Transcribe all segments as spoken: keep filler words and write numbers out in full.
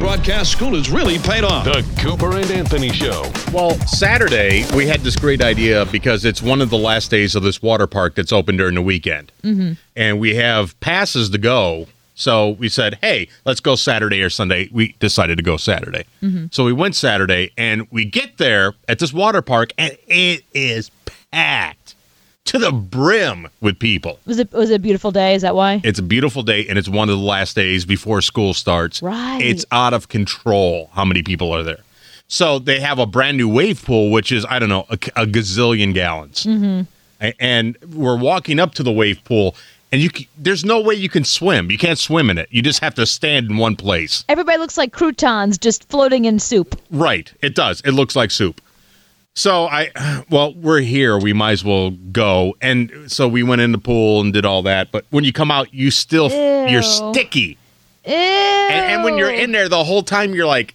broadcast school has really paid off. The Cooper and Anthony Show. Well, Saturday, we had this great idea because it's one of the last days of this water park that's open during the weekend. Mm-hmm. And we have passes to go. So we said, hey, let's go Saturday or Sunday. We decided to go Saturday. Mm-hmm. So we went Saturday, and we get there at this water park, and it is packed to the brim with people. Was it was it a beautiful day? Is that why? It's a beautiful day, and it's one of the last days before school starts. Right. It's out of control how many people are there. So they have a brand new wave pool, which is, I don't know, a, a gazillion gallons. Mm-hmm. And we're walking up to the wave pool, and you there's no way you can swim. You can't swim in it. You just have to stand in one place. Everybody looks like croutons just floating in soup. Right. It does. It looks like soup. So I, well, we're here. We might as well go. And so we went in the pool and did all that. But when you come out, you still, Ew. you're sticky. Ew. And, and when you're in there the whole time, you're like,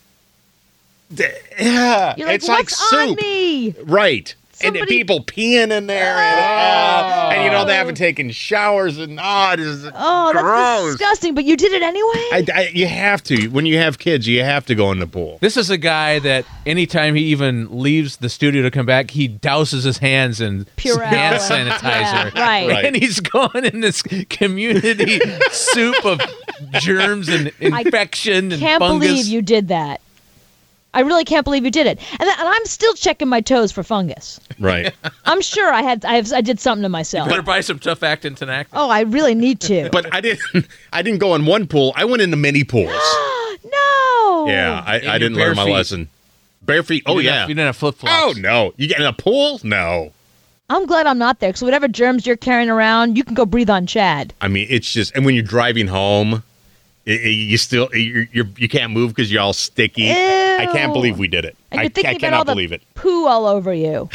yeah, You're like, it's like what's soup. on me? Right. Somebody- And the people peeing in there. And, uh, and, you know, they haven't taken showers. And, oh, it is Oh, that's gross. disgusting. But you did it anyway? I, I, you have to. When you have kids, you have to go in the pool. This is a guy that anytime he even leaves the studio to come back, he douses his hands in Purell. hand sanitizer. Yeah, right. Right. And he's going in this community soup of germs and infection and Can't fungus. believe you did that. I really can't believe you did it. And, th- and I'm still checking my toes for fungus. Right. I'm sure I had I, have, I did something to myself. Better buy some tough actin Tinactin. Oh, I really need to. But I didn't. I didn't go in one pool. I went in the mini pools. No. Yeah, I, In I your didn't bare learn my feet. lesson. Bare feet. Oh You didn't yeah. have- you didn't have flip Oh flops. no. You get in a pool? No. I'm glad I'm not there, because whatever germs you're carrying around, you can go breathe on Chad. I mean, it's just. And when you're driving home, it, it- you still you're, you're you can't move because you're all sticky. I can't believe we did it. And I, you're thinking I about cannot all the believe it. poo all over you.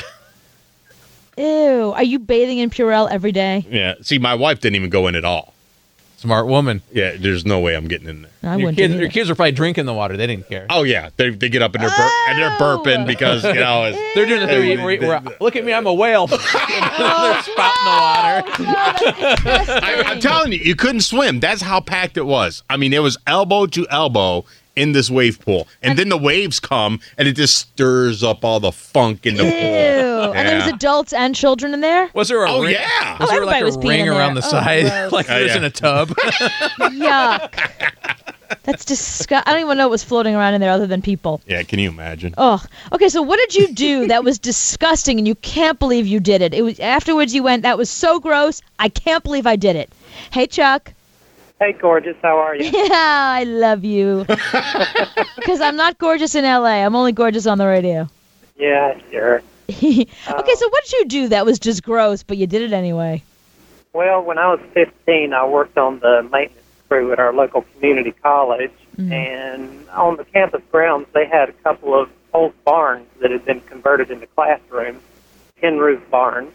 Ew. Are you bathing in Purell every day? Yeah. See, my wife didn't even go in at all. Smart woman. Yeah. There's no way I'm getting in there. I Your wouldn't kids, do your either. kids were probably drinking the water. They didn't care. Oh yeah. They they get up and they're bur- and they're burping because you know. It's, They're doing the They- thing where, where, where, look at me, I'm a whale. They're spouting the water. I, I'm telling you, you couldn't swim. That's how packed it was. I mean, it was elbow to elbow in this wave pool. And then the waves come, and it just stirs up all the funk in the Ew. pool. And there was Yeah. adults and children in there? Was there a Oh, ring? yeah. Was Oh, there like everybody a was peeing ring in around the there. Oh, side, gross. like Oh, it was yeah. in a tub? Yuck. That's disgusting. I don't even know what was floating around in there other than people. Yeah, can you imagine? Oh, okay. So what did you do that was disgusting, and you can't believe you did it? It was afterwards. You went, "That was so gross. I can't believe I did it." Hey, Chuck. Hey, gorgeous, how are you? Yeah, I love you. Because I'm not gorgeous in L A. I'm only gorgeous on the radio. Yeah, sure. Okay, so what did you do that was just gross, but you did it anyway? Well, when I was fifteen, I worked on the maintenance crew at our local community college, and on the campus grounds, they had a couple of old barns that had been converted into classrooms, tin roof barns,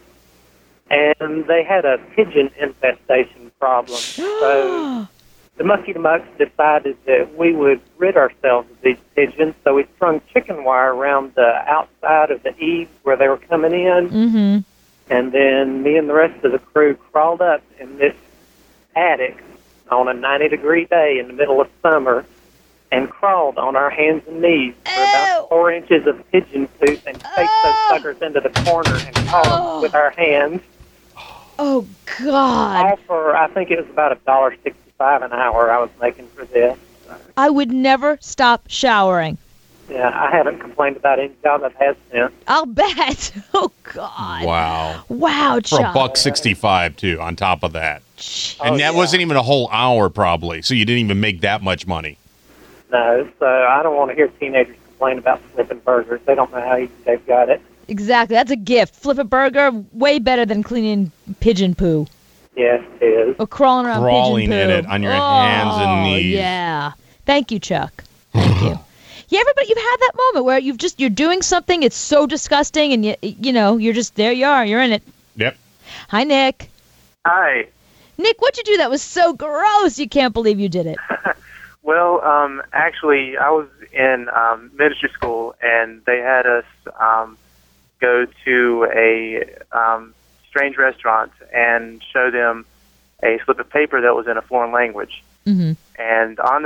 and they had a pigeon infestation problem. So the Mucky Mucks decided that we would rid ourselves of these pigeons, so we strung chicken wire around the outside of the eaves where they were coming in, Mm-hmm. and then me and the rest of the crew crawled up in this attic on a ninety-degree day in the middle of summer and crawled on our hands and knees for Ew. about four inches of pigeon poop and taked those Oh. suckers into the corner and caught Oh. them with our hands. Oh, God. All for, I think it was about a dollar sixty-five an hour I was making for this. I would never stop showering. Yeah, I haven't complained about any job I've had since. I'll bet. Oh, God. Wow. Wow, For Chuck. a buck sixty-five too. On top of that, and Oh, that yeah. wasn't even a whole hour probably. So you didn't even make that much money. No, so I don't want to hear teenagers complain about flipping burgers. They don't know how easy they've got it. Exactly. That's a gift. Flip a burger, way better than cleaning pigeon poo. Yes, it is. Or crawling around Crawling pigeon in poo. it on your oh, hands and knees. Yeah. Thank you, Chuck. Thank you. Yeah, everybody, you've had that moment where you've just you're doing something, it's so disgusting, and you you know you're just there. You are. You're in it. Yep. Hi, Nick. Hi. Nick, what'd you do that was so gross? You can't believe you did it. Well, um, actually, I was in um, ministry school, and they had us um, go to a um, strange restaurant and show them a slip of paper that was in a foreign language. Mm-hmm. And on this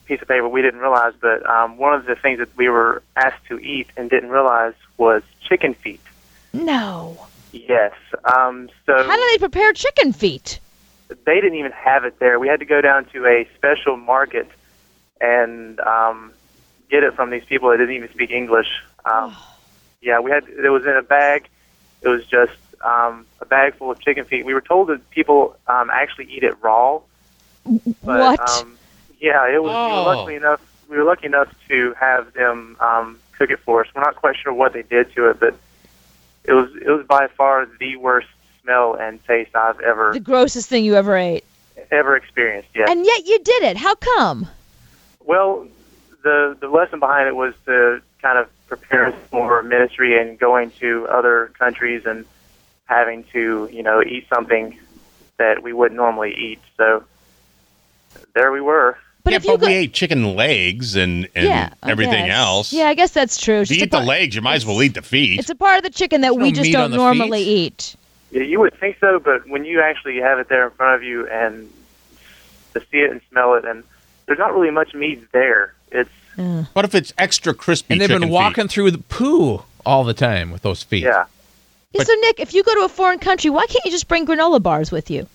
piece of paper we didn't realize, but um, one of the things that we were asked to eat and didn't realize was chicken feet. No. Yes. Um, so How do they prepare chicken feet? they didn't even have it there. We had to go down to a special market and um, get it from these people that didn't even speak English. Um, yeah, we had. It was in a bag. It was just um, a bag full of chicken feet. We were told that people um, actually eat it raw. But, What? Um, yeah, it was. We Oh. were lucky enough. We were lucky enough to have them um, cook it for us. We're not quite sure what they did to it, but it was. It was by far the worst smell and taste I've ever The grossest thing you ever ate. ever experienced. Yes. And yet you did it. How come? Well, the the lesson behind it was to kind of prepare us for ministry and going to other countries and having to, you know, eat something that we wouldn't normally eat. So there we were. But yeah, if you but go- we ate chicken legs and, and yeah, I everything guess. else. Yeah, I guess that's true. It's If you just eat a the part- legs, you might as well eat the feet. It's a part of the chicken that we no just meat don't on the normally feet? eat. Yeah, you would think so, but when you actually have it there in front of you and to see it and smell it, and there's not really much meat there. It's What if it's extra crispy And they've been chicken walking feet? through the poo all the time with those feet. yeah. Yeah, so Nick, if you go to a foreign country, why can't you just bring granola bars with you?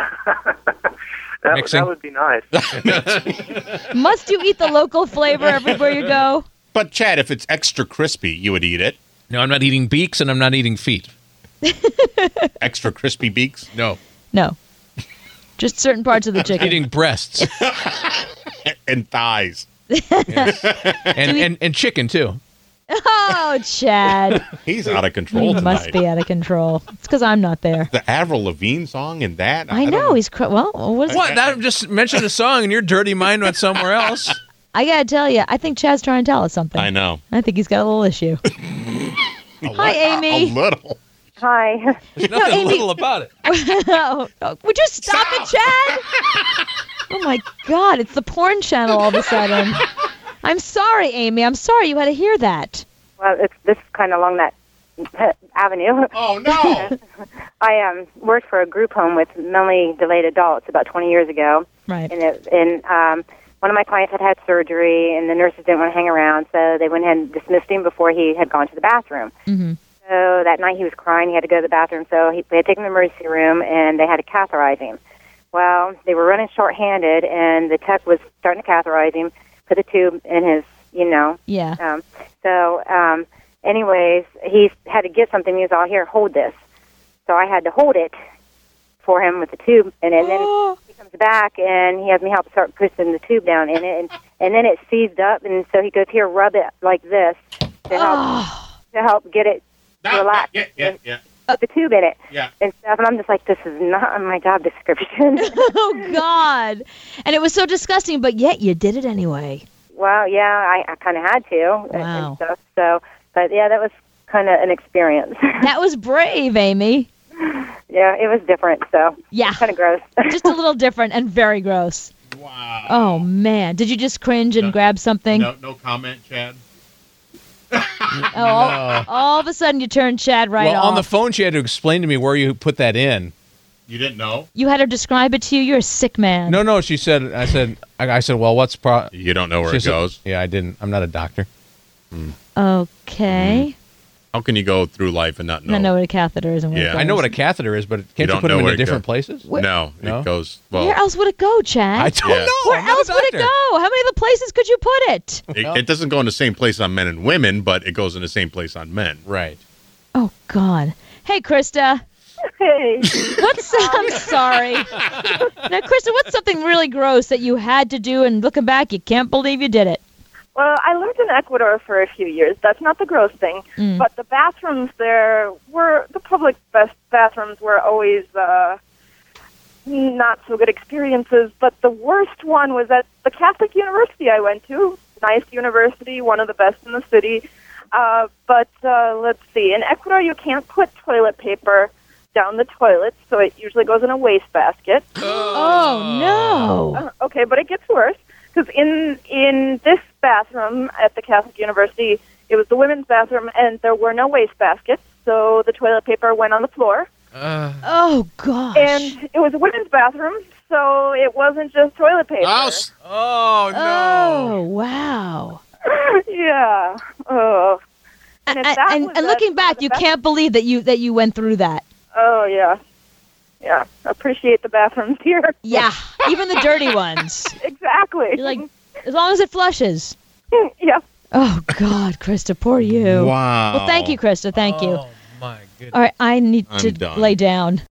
That, Mixing. that would be nice. Must you eat the local flavor everywhere you go? But Chad, if it's extra crispy, you would eat it. No, I'm not eating beaks and I'm not eating feet. Extra crispy beaks. No. No. Just certain parts of the chicken. Eating breasts. And thighs. Yes. And, and and chicken too. Oh, Chad. He's out of control He tonight. must be out of control. It's because I'm not there. The Avril Lavigne song and that. I don't know. He's cr- well. What is What? That just mentioned a song and your dirty mind went somewhere else. I gotta tell you, I think Chad's trying to tell us something. I know. I think he's got a little issue. Hi, Amy. A little. Hi. There's nothing Amy- little about it. Oh, oh, would you stop, it, Chad? Oh my God! It's the porn channel all of a sudden. I'm sorry, Amy. I'm sorry you had to hear that. Well, it's this is kind of along that avenue. Oh, no. I um worked for a group home with mentally delayed adults about twenty years ago, Right. and it, and um one of my clients had had surgery, and the nurses didn't want to hang around, so they went ahead and dismissed him before he had gone to the bathroom. Mm-hmm. So that night he was crying. He had to go to the bathroom, so he, they had taken him to the emergency room, and they had to catheterize him. Well, they were running short-handed, and the tech was starting to catheterize him, put the tube in his, you know. Yeah. Um, so, um, anyways, he had to get something. He was all, here, hold this. So I had to hold it for him with the tube, and, and then he comes back, and he has me help start pushing the tube down in it, and, and then it seized up, and so he goes, here, rub it like this to help, to help get it relaxed. Yeah, yeah, yeah. Put the tube in it Yeah. and stuff, and I'm just like, this is not my job description. Oh God! And it was so disgusting, but yet you did it anyway. Well, yeah, I, I kind of had to and- Wow. and stuff. So, but yeah, that was kind of an experience. That was brave, Amy. Yeah, it was different. So Yeah. kind of gross. Just a little different and very gross. Wow. Oh man! Did you just cringe and No. grab something? No, no comment, Chad. Oh, all, all of a sudden you turned Chad right well, off. on the phone, she had to explain to me where you put that in. You didn't know? You had her describe it to you. You're a sick man. No, no, she said, I said, I, I said, well, what's pro? You don't know where She it said- goes. Yeah, I didn't. I'm not a doctor. Okay. How can you go through life and not I know? don't know what a catheter is and where Yeah. it goes. I know what a catheter is, but can't you, don't put know them where in it different goes. places? No, Where- it goes, well, Where else would it go, Chad? I don't Yeah. know. Where I'm not a else would it doctor. go? How many other places could you put it? it, it doesn't go in the same place on men and women, but it goes in the same place on men. Right. Oh God. Hey, Krista. Hey. What's I'm sorry. Now, Krista, what's something really gross that you had to do, and looking back, you can't believe you did it? Well, I lived in Ecuador for a few years. That's not the gross thing. Mm. But the bathrooms there were, the public best bathrooms were always uh, not so good experiences. But the worst one was at the Catholic university I went to. Nice university, one of the best in the city. Uh, but uh, let's see. In Ecuador, you can't put toilet paper down the toilet, so it usually goes in a wastebasket. Oh no. Uh, okay, but it gets worse. Because in in this bathroom at the Catholic University, it was the women's bathroom, and there were no waste baskets, so the toilet paper went on the floor. Uh, Oh gosh. And it was a women's bathroom, so it wasn't just toilet paper. Oh, s- oh no. Oh wow. Yeah. Oh. And, if that and, was and a- looking back, the you best- can't believe that you that you went through that. Oh yeah. Yeah. Appreciate the bathrooms here. Yeah, even the dirty ones. Exactly. You're like, as long as it flushes. yeah. Oh God, Krista, poor you. wow. Well, thank you, Krista. Thank you. Oh my goodness. All right, I need I'm to done. lay down.